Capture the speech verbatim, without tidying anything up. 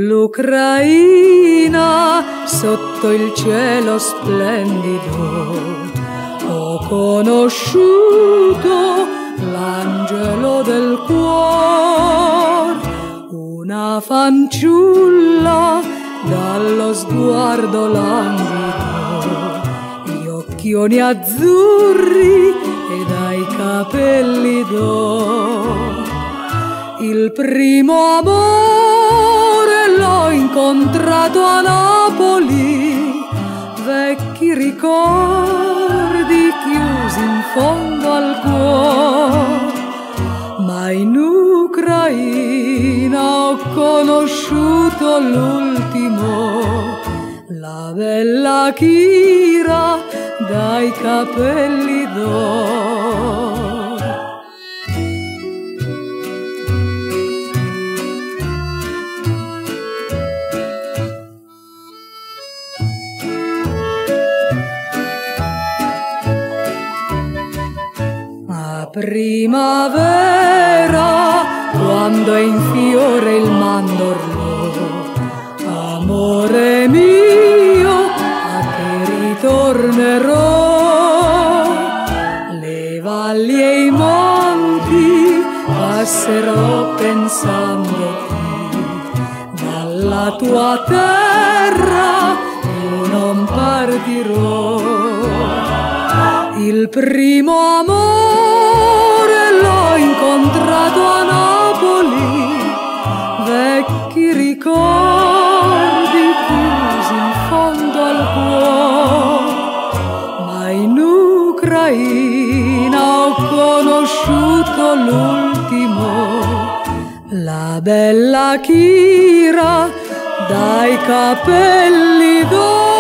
Sull'Ucraina, sotto il cielo splendido, ho conosciuto l'angelo del cuor, una fanciulla dallo sguardo languido, gli occhioni azzurri e dai capelli d'oro. Il primo amore l'ho incontrato a Napoli, vecchi ricordi chiusi in fondo al cuore, ma in Ucraina ho conosciuto l'ultimo, la bella Kira dai capelli d'oro. Primavera, quando è in fiore il mandorlo, amore mio, a te ritornerò. Le valli e i monti passerò pensandoti, dalla tua terra io non partirò. Il primo amore l'ho incontrato a Napoli, vecchi ricordi chiusi in fondo al cuore, ma in Ucraina ho conosciuto l'ultimo, la bella Kira dai capelli d'oro.